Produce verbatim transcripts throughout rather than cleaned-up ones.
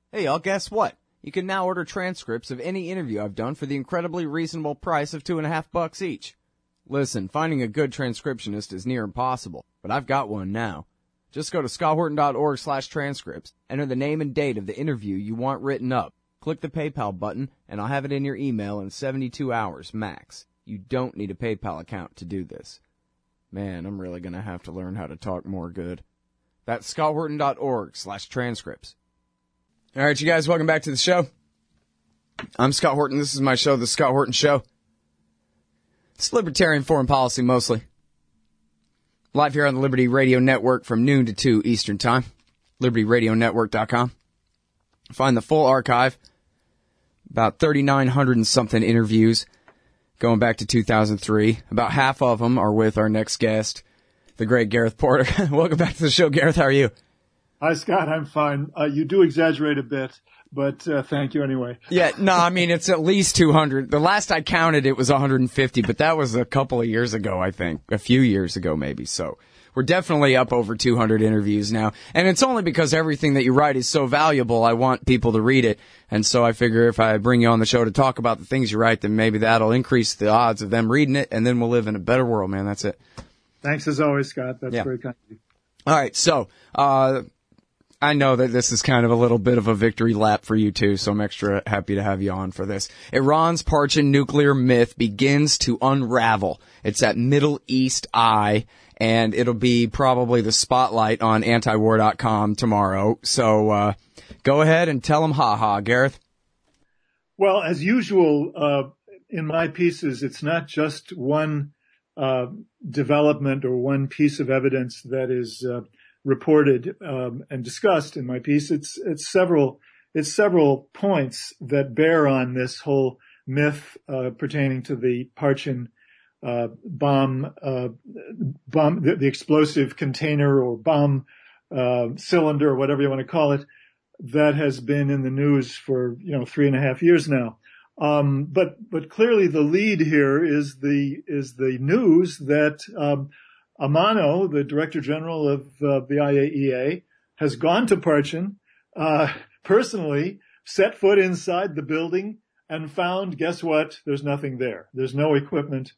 Hey, y'all, guess what? You can now order transcripts of any interview I've done for the incredibly reasonable price of two and a half bucks each. Listen, finding a good transcriptionist is near impossible, but I've got one now. Just go to scotthorton.org slash transcripts, enter the name and date of the interview you want written up, click the PayPal button, and I'll have it in your email in seventy-two hours max. You don't need a PayPal account to do this. Man, I'm really going to have to learn how to talk more good. That's scotthorton.org slash transcripts. All right, you guys, welcome back to the show. I'm Scott Horton. This is my show, The Scott Horton Show. It's libertarian foreign policy mostly. Live here on the Liberty Radio Network from noon to two Eastern Time. liberty radio network dot com. Find the full archive. About thirty-nine hundred and something interviews going back to two thousand three. About half of them are with our next guest, the great Gareth Porter. Welcome back to the show, Gareth. How are you? Hi, Scott. I'm fine. Uh, you do exaggerate a bit, but uh, thank you anyway. Yeah, no, I mean, it's at least two hundred. The last I counted, it was one hundred fifty, but that was a couple of years ago, I think. A few years ago, maybe. So we're definitely up over two hundred interviews now. And it's only because everything that you write is so valuable, I want people to read it. And so I figure if I bring you on the show to talk about the things you write, then maybe that'll increase the odds of them reading it, and then we'll live in a better world, man. That's it. Thanks as always, Scott. That's yeah. very kind of you. All right, so uh I know that this is kind of a little bit of a victory lap for you too, so I'm extra happy to have you on for this. Iran's Parchin nuclear myth begins to unravel. It's at Middle East Eye, and it'll be probably the spotlight on antiwar dot com tomorrow. So uh go ahead and tell them ha-ha, Gareth. Well, as usual, uh in my pieces, it's not just one uh development or one piece of evidence that is uh reported um, and discussed in my piece. It's it's several it's several points that bear on this whole myth uh, pertaining to the Parchin uh, bomb uh, bomb the, the explosive container or bomb uh, cylinder or whatever you want to call it that has been in the news for you know three and a half years now. Um, but but clearly the lead here is the is the news that um, Amano, the Director General of uh, the I A E A, has gone to Parchin, uh, personally set foot inside the building and found, guess what? There's nothing there. There's no equipment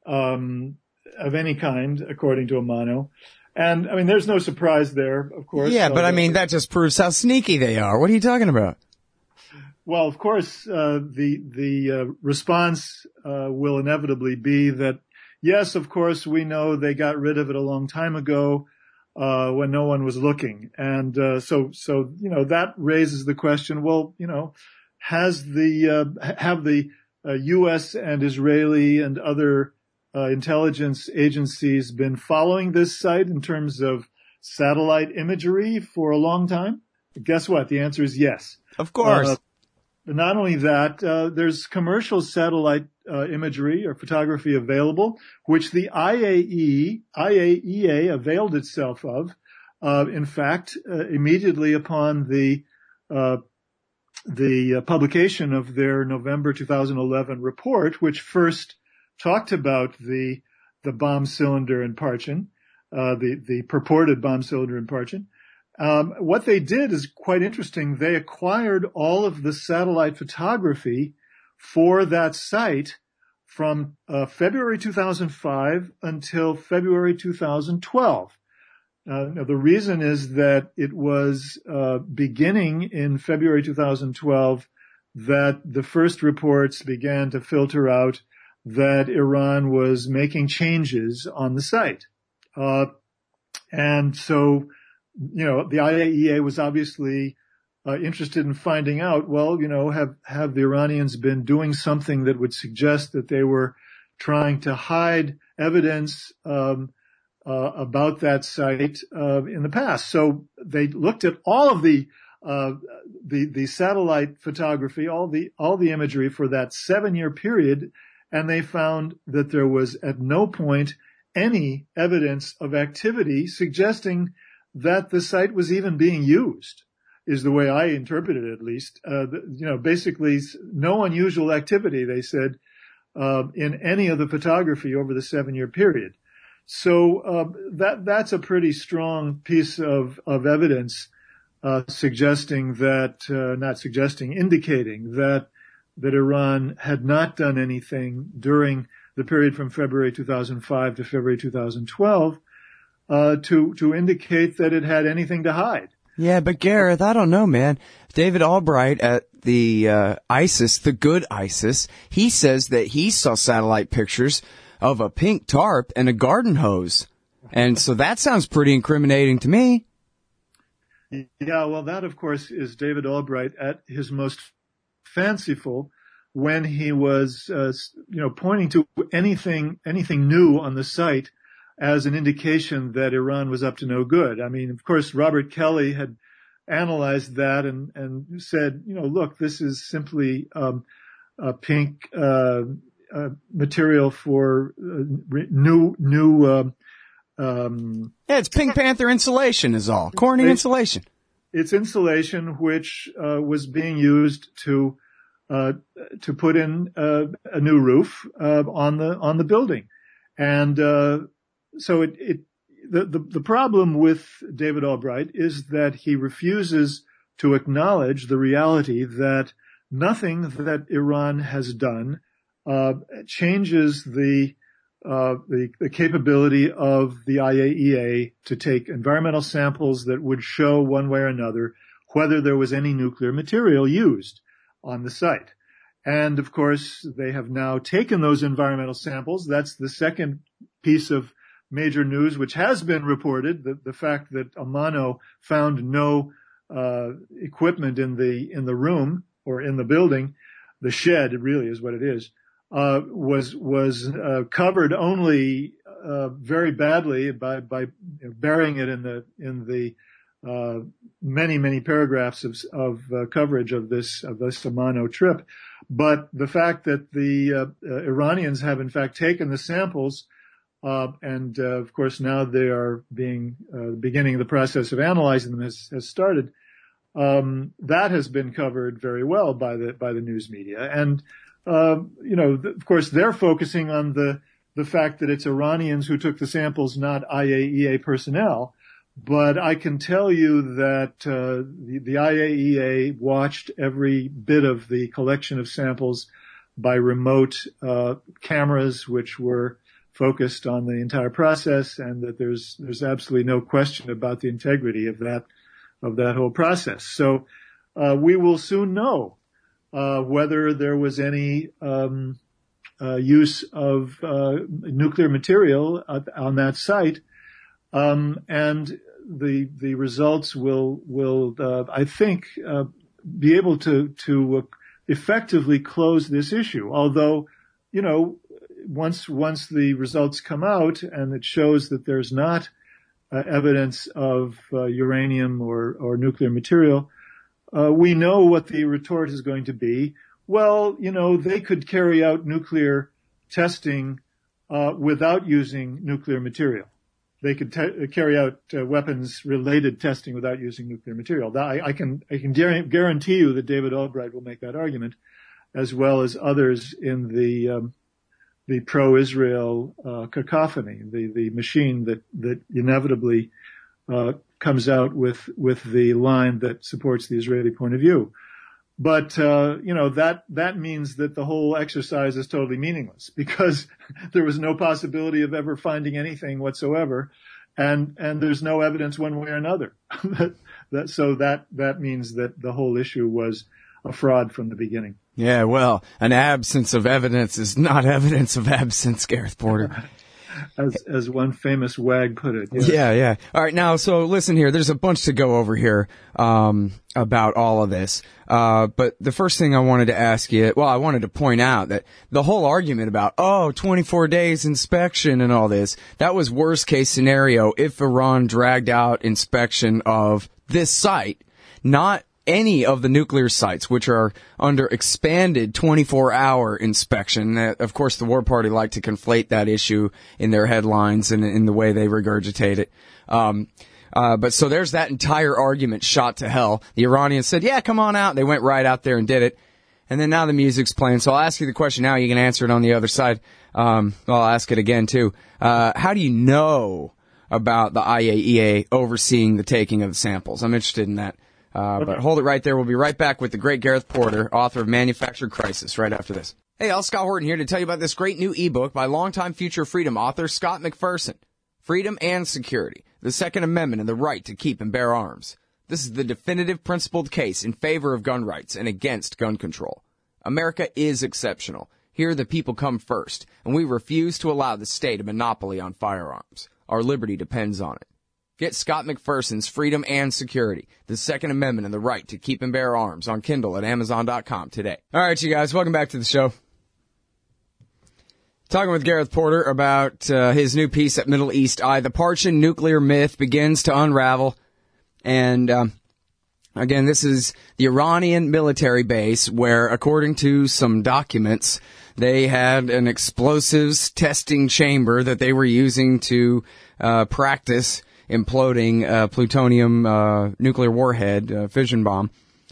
um, of any kind, according to Amano. And, I mean, there's no surprise there, of course. Yeah, but, I mean, that just proves how sneaky they are. What are you talking about? Well, of course, uh, the the uh, response uh, will inevitably be that, yes, of course, we know they got rid of it a long time ago uh when no one was looking. And uh, so, so you know, that raises the question, well, you know, has the uh, have the uh, U S and Israeli and other uh, intelligence agencies been following this site in terms of satellite imagery for a long time? Guess what? The answer is yes. Of course. Uh, Not only that, uh, there's commercial satellite uh, imagery or photography available, which the I A E, I A E A availed itself of. Uh, in fact, uh, immediately upon the uh, the uh, publication of their November two thousand eleven report, which first talked about the the bomb cylinder in Parchin, uh, the the purported bomb cylinder in Parchin. Um, what they did is quite interesting. They acquired all of the satellite photography for that site from uh, February two thousand five until February two thousand twelve. Uh, now the reason is that it was uh, beginning in February two thousand twelve that the first reports began to filter out that Iran was making changes on the site. Uh, and so you know, the I A E A was obviously uh, interested in finding out, well, you know, have, have the Iranians been doing something that would suggest that they were trying to hide evidence um, uh, about that site uh, in the past? So they looked at all of the uh, the the satellite photography, all the all the imagery for that seven-year period, and they found that there was at no point any evidence of activity suggesting that the site was even being used, is the way I interpret it, at least. Uh, you know, basically no unusual activity, they said, uh, in any of the photography over the seven-year period. So uh, that that's a pretty strong piece of, of evidence uh, suggesting that, uh, not suggesting, indicating that, that Iran had not done anything during the period from February two thousand five to February two thousand twelve, uh, to, to indicate that it had anything to hide. Yeah, but Gareth, I don't know, man. David Albright at the uh, ISIS, the good ISIS, he says that he saw satellite pictures of a pink tarp and a garden hose. And so that sounds pretty incriminating to me. Yeah, well, that, of course, is David Albright at his most fanciful when he was, uh, you know, pointing to anything, anything new on the site as an indication that Iran was up to no good. I mean, of course, Robert Kelly had analyzed that and, and said, you know, look, this is simply um, a pink uh, uh, material for uh, new, new. Uh, um, yeah, it's Pink Panther insulation, is all. Corning insulation. It's insulation which uh, was being used to uh, to put in uh, a new roof uh, on the on the building, and uh, so it, it the, the the problem with David Albright is that he refuses to acknowledge the reality that nothing that Iran has done uh, changes the uh the, the capability of the I A E A to take environmental samples that would show one way or another whether there was any nuclear material used on the site. And of course, they have now taken those environmental samples. That's the second piece of major news, which has been reported, the, the fact that Amano found no uh equipment in the in the room or in the building, the shed, it really is what it is. Uh, was, was, uh, covered only, uh, very badly by, by burying it in the, in the, uh, many, many paragraphs of, of, uh, coverage of this, of this Amano trip. But the fact that the, uh, uh, Iranians have in fact taken the samples, uh, and, uh, of course now they are being, uh, beginning of the process of analyzing them has, has started. Um, that has been covered very well by the, by the news media. And, Uh, you know, th- of course, they're focusing on the the fact that it's Iranians who took the samples, not I A E A personnel. But I can tell you that uh, the, the I A E A watched every bit of the collection of samples by remote uh, cameras, which were focused on the entire process, and that there's there's absolutely no question about the integrity of that of that whole process. So uh, we will soon know. Uh, whether there was any um, uh, use of uh, nuclear material uh, on that site, um, and the the results will will uh, I think uh, be able to to uh, effectively close this issue. Although, you know, once once the results come out and it shows that there's not uh, evidence of uh, uranium or or nuclear material. Uh, we know what the retort is going to be. Well, you know, they could carry out nuclear testing uh, without using nuclear material. They could te- carry out uh, weapons-related testing without using nuclear material. I, I can I can guarantee you that David Albright will make that argument, as well as others in the um, the pro-Israel uh, cacophony, the the machine that that inevitably uh, comes out with, with the line that supports the Israeli point of view. But, uh, you know, that, that means that the whole exercise is totally meaningless because there was no possibility of ever finding anything whatsoever. And, and there's no evidence one way or another. that, that, so that, that means that the whole issue was a fraud from the beginning. Yeah, well, an absence of evidence is not evidence of absence, Gareth Porter. As, as one famous wag put it. Yes. Yeah, yeah. All right, now, so listen here. There's a bunch to go over here um, about all of this. Uh, but the first thing I wanted to ask you, well, I wanted to point out that the whole argument about, oh, twenty-four days inspection and all this, that was worst case scenario if Iran dragged out inspection of this site, not any of the nuclear sites, which are under expanded twenty-four hour inspection. Uh, of course, the War Party like to conflate that issue in their headlines and in the way they regurgitate it. Um, uh, but so there's that entire argument shot to hell. The Iranians said, yeah, come on out. They went right out there and did it. And then now the music's playing. So I'll ask you the question now. You can answer it on the other side. Um, I'll ask it again, too. Uh, how do you know about the I A E A overseeing the taking of the samples? I'm interested in that. Uh, but hold it right there. We'll be right back with the great Gareth Porter, author of Manufactured Crisis, right after this. Hey, Al Scott Horton here to tell you about this great new ebook by longtime Future Freedom author Scott McPherson. Freedom and Security, the Second Amendment and the Right to Keep and Bear Arms. This is the definitive principled case in favor of gun rights and against gun control. America is exceptional. Here the people come first, and we refuse to allow the state a monopoly on firearms. Our liberty depends on it. Get Scott McPherson's Freedom and Security, the Second Amendment and the Right to Keep and Bear Arms on Kindle at Amazon dot com today. All right, you guys, welcome back to the show. Talking with Gareth Porter about uh, his new piece at Middle East Eye. The Parchin nuclear myth begins to unravel. And, um, again, this is the Iranian military base where, according to some documents, they had an explosives testing chamber that they were using to uh, practice imploding uh, plutonium uh, nuclear warhead, uh, fission bomb.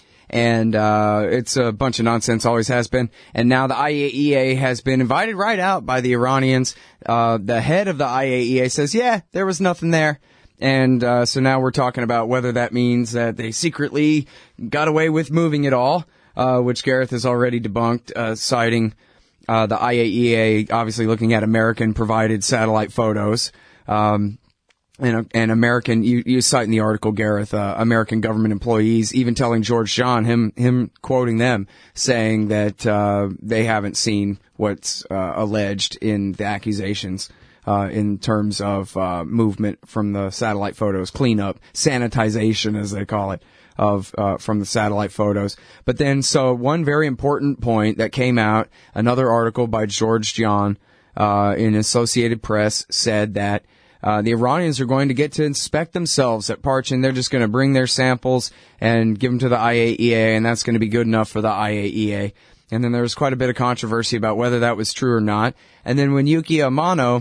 And uh it's a bunch of nonsense, always has been. And now the I A E A has been invited right out by the Iranians. Uh The head of the I A E A says, yeah, there was nothing there. And uh so now we're talking about whether that means that they secretly got away with moving it all, uh which Gareth has already debunked, uh citing uh the I A E A obviously looking at American-provided satellite photos. Um And, and American, you, you cite in the article, Gareth, uh, American government employees, even telling George John, him, him quoting them, saying that, uh, they haven't seen what's, uh, alleged in the accusations, uh, in terms of, uh, movement from the satellite photos, cleanup, sanitization, as they call it, of, uh, from the satellite photos. But then, so one very important point that came out, another article by George John, uh, in Associated Press said that, Uh, the Iranians are going to get to inspect themselves at Parchin. They're just going to bring their samples and give them to the I A E A, and that's going to be good enough for the I A E A. And then there was quite a bit of controversy about whether that was true or not. And then when Yuki Amano,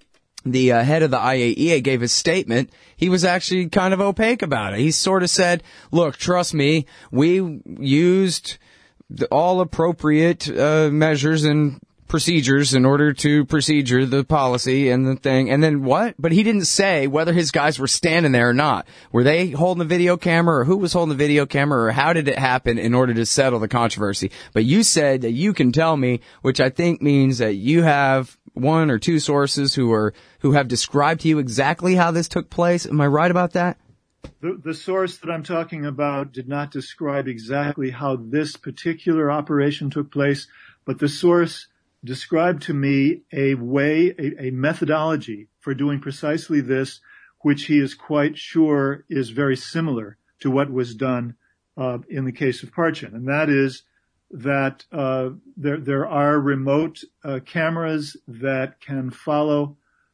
the uh, head of the I A E A, gave his statement, he was actually kind of opaque about it. He sort of said, look, trust me, we used the, all appropriate uh, measures and procedures in order to procedure the policy and the thing. And then what? But he didn't say whether his guys were standing there or not. Were they holding the video camera, or who was holding the video camera, or how did it happen in order to settle the controversy? But you said that you can tell me, which I think means that you have one or two sources who are, who have described to you exactly how this took place. Am I right about that? The, the source that I'm talking about did not describe exactly how this particular operation took place, but the source described to me a way, a, a methodology for doing precisely this, which he is quite sure is very similar to what was done uh, in the case of Parchin. And that is that uh, there, there are remote uh, cameras that can follow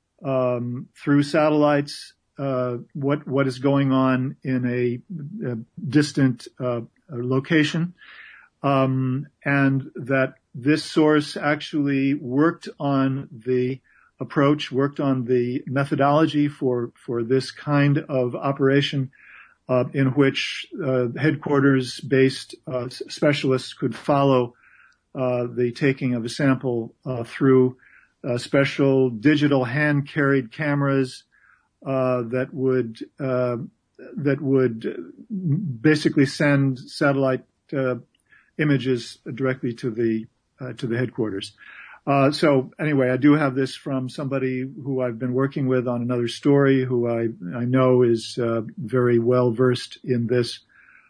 um, through satellites uh, what what is going on in a, a distant uh, location, um, and that this source actually worked on the approach, worked on the methodology for, for this kind of operation, uh, in which, uh, headquarters-based, uh, specialists could follow, uh, the taking of a sample, uh, through, uh, special digital hand-carried cameras, uh, that would, uh, that would basically send satellite, uh, images directly to the Uh, to the headquarters. Uh, so anyway, I do have this from somebody who I've been working with on another story, who I, I know is uh, very well versed in this,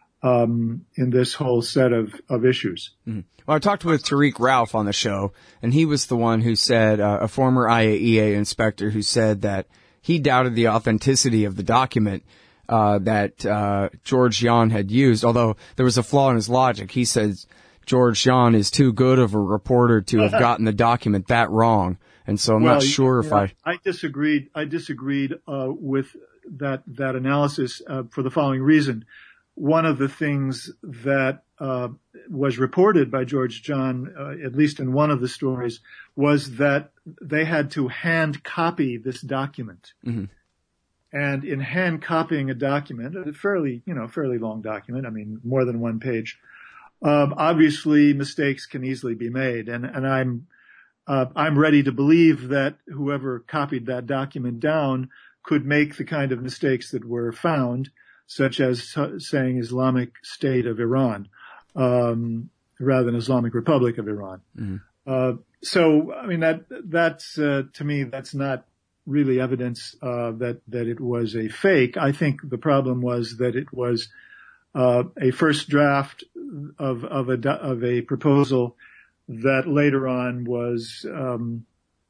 um, in this whole set of, of issues. Mm-hmm. Well, I talked with Tariq Ralph on the show, and he was the one who said, uh, a former I A E A inspector who said that he doubted the authenticity of the document uh, that uh, George John had used, although there was a flaw in his logic. He said George John is too good of a reporter to have gotten the document that wrong. And so I'm well, not sure if know, I... I disagreed, I disagreed, uh, with that, that analysis, uh, for the following reason. One of the things that, uh, was reported by George John, uh, at least in one of the stories, was that they had to hand copy this document. Mm-hmm. And in hand copying a document, a fairly, you know, fairly long document, I mean, more than one page, Um, obviously mistakes can easily be made, and, and I'm, uh, I'm ready to believe that whoever copied that document down could make the kind of mistakes that were found. such as t- saying Islamic State of Iran, um, rather than Islamic Republic of Iran. Mm-hmm. Uh, so, I mean, that, that's, uh, to me, that's not really evidence, uh, that, that it was a fake. I think the problem was that it was, uh, a first draft of, of a, of a proposal that later on was, um,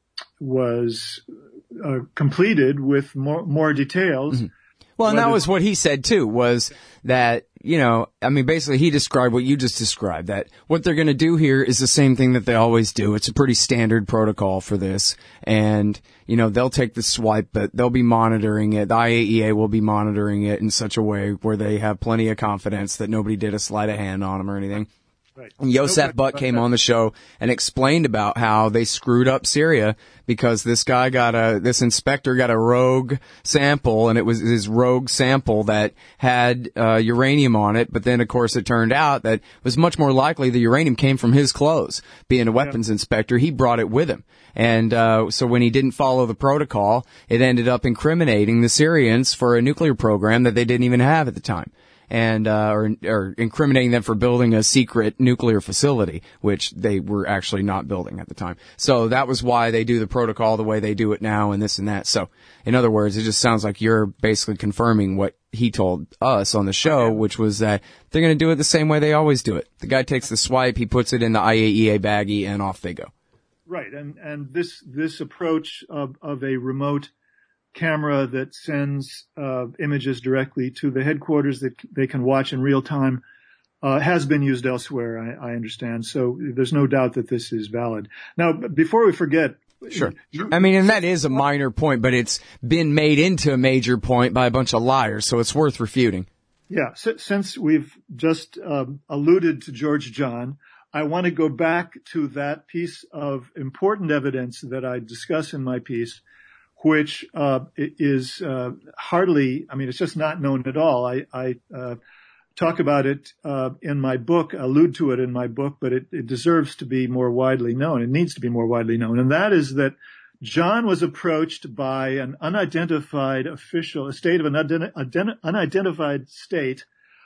was, uh, completed with more, more details. Mm-hmm. Well, and that was what he said too, was that, you know, I mean, basically he described what you just described, that what they're going to do here is the same thing that they always do. It's a pretty standard protocol for this. And, you know, they'll take the swipe, but they'll be monitoring it. The I A E A will be monitoring it in such a way where they have plenty of confidence that nobody did a sleight of hand on them or anything. Right. And Yosef Buck came on the show and explained about how they screwed up Syria because this guy got a, this inspector got a rogue sample, and it was his rogue sample that had uh, uranium on it. But then, of course, it turned out that it was much more likely the uranium came from his clothes. Being a weapons yeah. inspector, he brought it with him. And uh, so when he didn't follow the protocol, it ended up incriminating the Syrians for a nuclear program that they didn't even have at the time. And, uh, or, or incriminating them for building a secret nuclear facility, which they were actually not building at the time. So that was why they do the protocol the way they do it now and this and that. So, in other words, it just sounds like you're basically confirming what he told us on the show, which was that they're going to do it the same way they always do it. The guy takes the swipe, he puts it in the I A E A baggie, and off they go. Right. And, and this, this approach of, of a remote camera that sends uh, images directly to the headquarters that they can watch in real time uh, has been used elsewhere, I, I understand. So there's no doubt that this is valid. Now, before we forget. Sure. I mean, and that is a minor point, but it's been made into a major point by a bunch of liars, so it's worth refuting. Yeah. So, since we've just um, alluded to George John, I want to go back to that piece of important evidence that I discuss in my piece, which uh, is uh, hardly, I mean, it's just not known at all. I, I uh, talk about it uh, in my book, allude to it in my book, but it, it deserves to be more widely known. It needs to be more widely known. And that is that John was approached by an unidentified official, a state of an ident- unidentified state,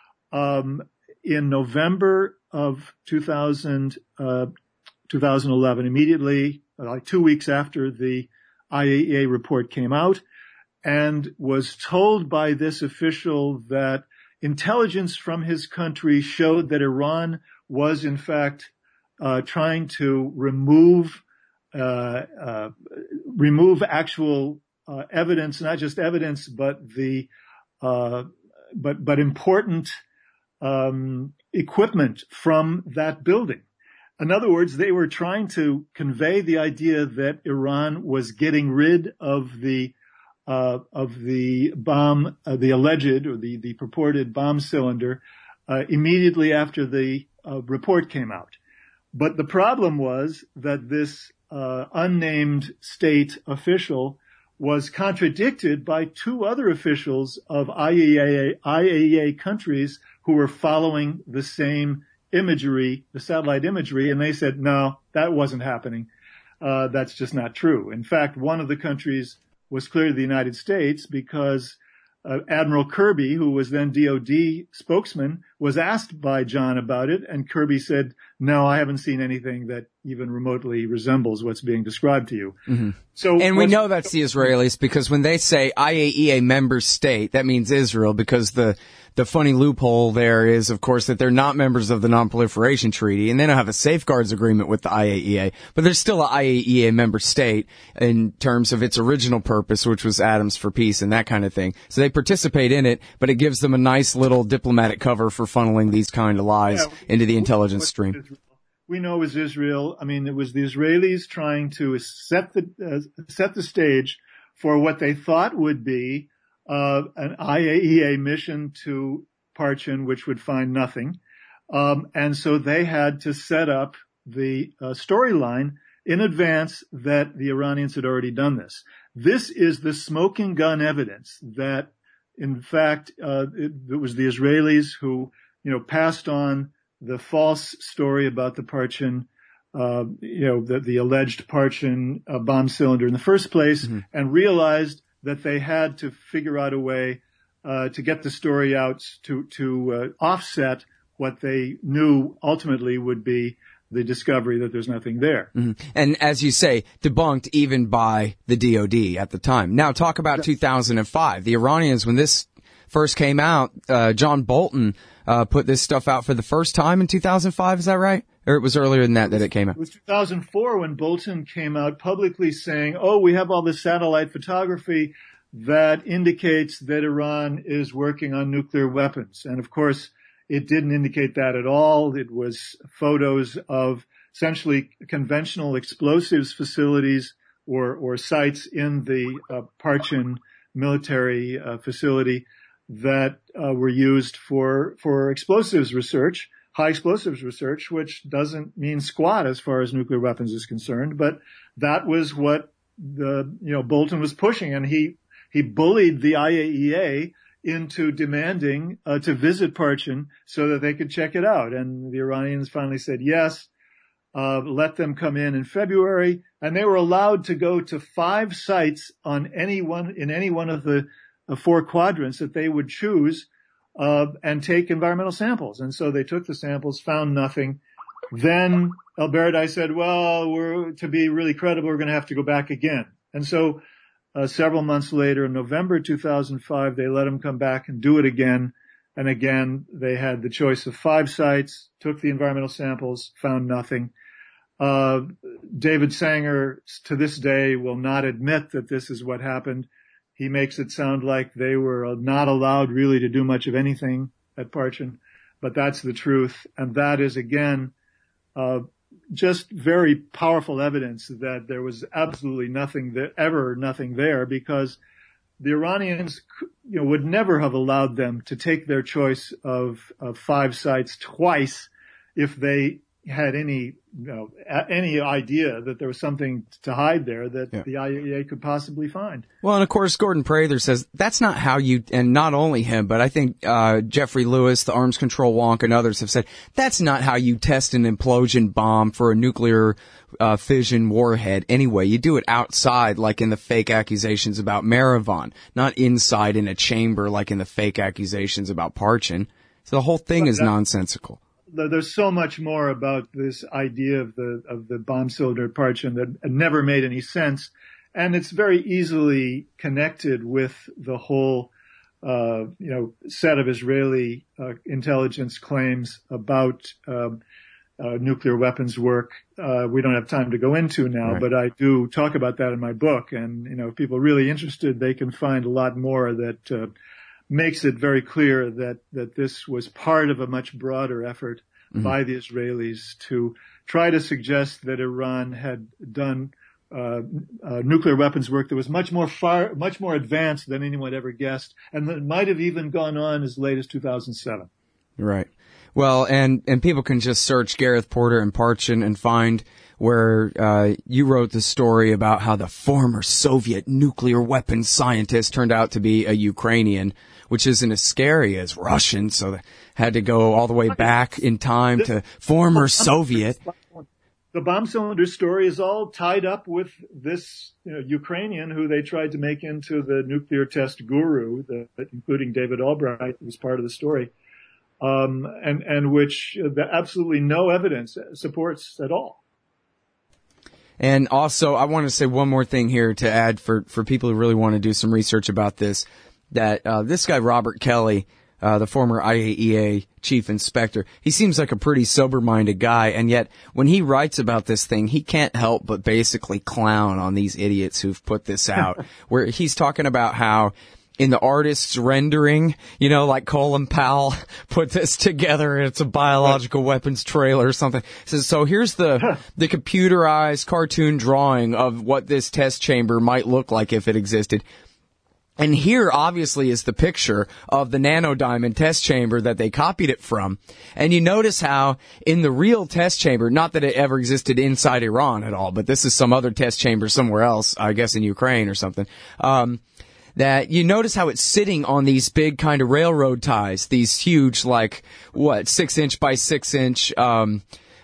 um, in November of two thousand, uh, twenty eleven, immediately, like two weeks after the I A E A report came out, and was told by this official that intelligence from his country showed that Iran was in fact uh, trying to remove uh, uh, remove actual uh, evidence, not just evidence, but the uh, but but important um, equipment from that building. In other words, they were trying to convey the idea that Iran was getting rid of the uh, of the bomb, uh, the alleged or the, the purported bomb cylinder, uh, immediately after the uh, report came out. But the problem was that this uh, unnamed state official was contradicted by two other officials of I A E A, I A E A countries who were following the same imagery, the satellite imagery, and they said, no, that wasn't happening. Uh, that's just not true. In fact, one of the countries was clearly the United States because uh, Admiral Kirby, who was then D O D spokesman, was asked by John about it, and Kirby said, no, I haven't seen anything that even remotely resembles what's being described to you. Mm-hmm. So, and we know that's the Israelis because when they say I A E A member state, that means Israel, because the The funny loophole there is, of course, that they're not members of the Non-Proliferation Treaty, and they don't have a safeguards agreement with the I A E A, but they're still an I A E A member state in terms of its original purpose, which was atoms for peace and that kind of thing. So they participate in it, but it gives them a nice little diplomatic cover for funneling these kind of lies yeah, into the intelligence stream. We know it was Israel. I mean, it was the Israelis trying to set the uh, set the stage for what they thought would be Uh, an I A E A mission to Parchin, which would find nothing. Um, and so they had to set up the uh, storyline in advance that the Iranians had already done this. This is the smoking gun evidence that, in fact, uh, it, it was the Israelis who, you know, passed on the false story about the Parchin, uh, you know, the, the alleged Parchin uh, bomb cylinder in the first place, mm-hmm. and realized that they had to figure out a way uh, to get the story out to, to uh, offset what they knew ultimately would be the discovery that there's nothing there. Mm-hmm. And as you say, debunked even by the D O D at the time. Now talk about yes. two thousand five. The Iranians, when this first came out, uh, John Bolton uh, put this stuff out for the first time in two thousand five, is that right? Or it was earlier than that that it came out? It was two thousand four when Bolton came out publicly saying, oh, we have all this satellite photography that indicates that Iran is working on nuclear weapons. And of course, it didn't indicate that at all. It was photos of essentially conventional explosives facilities or, or sites in the uh, Parchin military uh, facility that uh, were used for, for explosives research, high explosives research, which doesn't mean squat as far as nuclear weapons is concerned. But that was what the, you know, Bolton was pushing, and he, he bullied the I A E A into demanding uh, to visit Parchin so that they could check it out. And the Iranians finally said yes, uh, let them come in in February. And they were allowed to go to five sites on any one, in any one of the uh, four quadrants that they would choose, uh, and take environmental samples. And so they took the samples, found nothing. Then El-Baradei said, well, we're, to be really credible, we're going to have to go back again. And so Uh, several months later, in November two thousand five, they let him come back and do it again. And again, they had the choice of five sites, took the environmental samples, found nothing. Uh, David Sanger, to this day, will not admit that this is what happened. He makes it sound like they were not allowed really to do much of anything at Parchin, but that's the truth. And that is, again, uh, just very powerful evidence that there was absolutely nothing that ever nothing there, because the Iranians, you know, would never have allowed them to take their choice of, of five sites twice if they had any, you know, any idea that there was something to hide there that yeah. the I A E A could possibly find. Well, and of course, Gordon Prather says that's not how you, and not only him, but I think uh Jeffrey Lewis, the arms control wonk, and others have said that's not how you test an implosion bomb for a nuclear uh fission warhead anyway. You do it outside, like in the fake accusations about Marathon, not inside in a chamber like in the fake accusations about Parchin. So the whole thing is nonsensical. There's so much more about this idea of the of the bomb cylinder at Parchin that never made any sense, and it's very easily connected with the whole, uh, you know, set of Israeli uh, intelligence claims about um, uh, nuclear weapons work. Uh, we don't have time to go into now, right. But I do talk about that in my book, and you know, if people are really interested, they can find a lot more that Uh, makes it very clear that, that this was part of a much broader effort mm-hmm. by the Israelis to try to suggest that Iran had done uh, uh, nuclear weapons work that was much more far, much more advanced than anyone ever guessed, and that might have even gone on as late as two thousand seven. Right. Well, and, and people can just search Gareth Porter and Parchin and find where uh you wrote the story about how the former Soviet nuclear weapons scientist turned out to be a Ukrainian, which isn't as scary as Russian, so they had to go all the way back in time to former Soviet. The bomb cylinder story is all tied up with this, you know, Ukrainian who they tried to make into the nuclear test guru, the, including David Albright, who was part of the story, um, and, and which uh, absolutely no evidence supports at all. And also, I want to say one more thing here to add for, for people who really want to do some research about this, that uh, this guy, Robert Kelly, uh, the former I A E A chief inspector, he seems like a pretty sober-minded guy, and yet when he writes about this thing, he can't help but basically clown on these idiots who've put this out, where he's talking about how in the artist's rendering, you know, like Colin Powell put this together and it's a biological weapons trailer or something. So, so here's the, the computerized cartoon drawing of what this test chamber might look like if it existed. And here, obviously, is the picture of the nanodiamond test chamber that they copied it from. And you notice how in the real test chamber, not that it ever existed inside Iran at all, but this is some other test chamber somewhere else, I guess in Ukraine or something, um, that you notice how it's sitting on these big kind of railroad ties, these huge, like, what, six inch by six inch, um,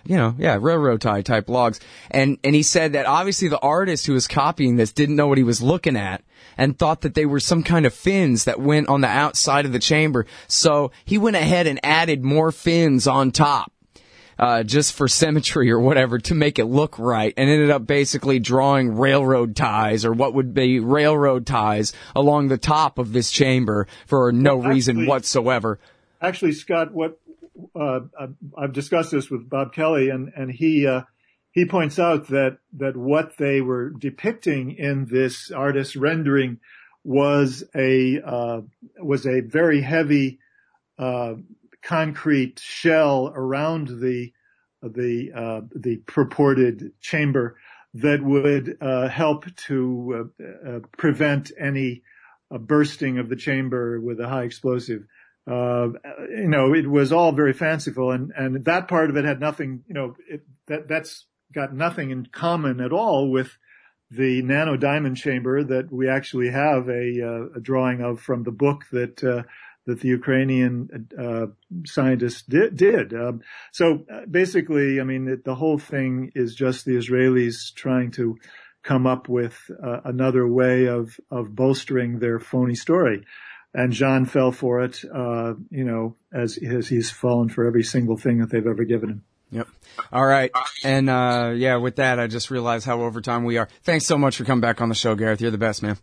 you know, yeah, railroad tie type logs. And, and he said that obviously the artist who was copying this didn't know what he was looking at and thought that they were some kind of fins that went on the outside of the chamber. So he went ahead and added more fins on top. Uh, just for symmetry or whatever to make it look right, and ended up basically drawing railroad ties or what would be railroad ties along the top of this chamber for no well, actually, reason whatsoever. Actually, Scott, what uh, I've discussed this with Bob Kelly, and and he uh, he points out that that what they were depicting in this artist's rendering was a uh, was a very heavy Uh, concrete shell around the the uh, the purported chamber that would uh, help to uh, uh, prevent any uh, bursting of the chamber with a high explosive. Uh, you know, it was all very fanciful, and and that part of it had nothing. You know, it, that that's got nothing in common at all with the nano diamond chamber that we actually have a, uh, a drawing of from the book that. Uh, that the Ukrainian uh, scientists did. did. Um, so uh, basically, I mean, it, the whole thing is just the Israelis trying to come up with uh, another way of, of bolstering their phony story. And John fell for it, uh, you know, as, as he's fallen for every single thing that they've ever given him. Yep. All right. And, uh, yeah, with that, I just realized how over time we are. Thanks so much for coming back on the show, Gareth. You're the best, man.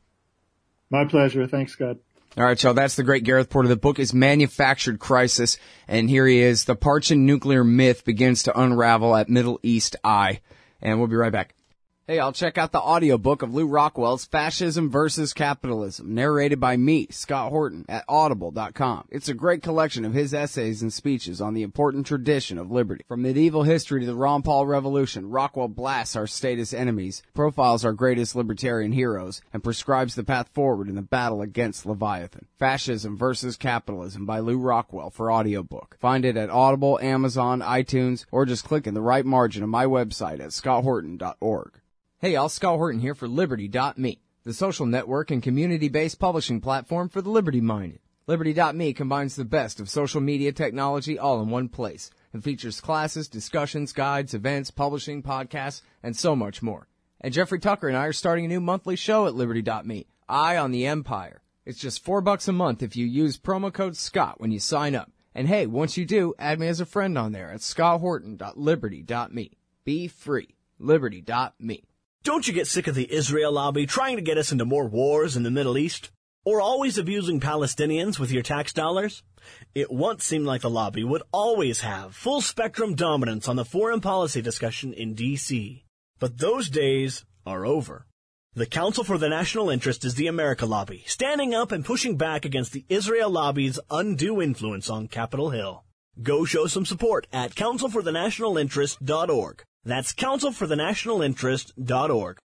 My pleasure. Thanks, Scott. All right, y'all, that's the great Gareth Porter. The book is Manufactured Crisis, and here he is. The Parchin nuclear myth begins to unravel at Middle East Eye. And we'll be right back. Hey, I'll check out the audiobook of Lew Rockwell's Fascism versus Capitalism, narrated by me, Scott Horton, at audible dot com. It's a great collection of his essays and speeches on the important tradition of liberty. From medieval history to the Ron Paul Revolution, Rockwell blasts our statist enemies, profiles our greatest libertarian heroes, and prescribes the path forward in the battle against Leviathan. Fascism versus Capitalism by Lew Rockwell for audiobook. Find it at Audible, Amazon, iTunes, or just click in the right margin of my website at scott horton dot org. Hey, y'all, Scott Horton here for Liberty dot me, the social network and community-based publishing platform for the liberty-minded. Liberty dot me combines the best of social media technology all in one place and features classes, discussions, guides, events, publishing, podcasts, and so much more. And Jeffrey Tucker and I are starting a new monthly show at Liberty dot me, Eye on the Empire. It's just four bucks a month if you use promo code SCOTT when you sign up. And hey, once you do, add me as a friend on there at scott horton dot liberty dot me. Be free. Liberty dot me. Don't you get sick of the Israel lobby trying to get us into more wars in the Middle East? Or always abusing Palestinians with your tax dollars? It once seemed like the lobby would always have full-spectrum dominance on the foreign policy discussion in D C But those days are over. The Council for the National Interest is the America Lobby, standing up and pushing back against the Israel lobby's undue influence on Capitol Hill. Go show some support at council for the national interest dot org. That's council for the national interest dot org.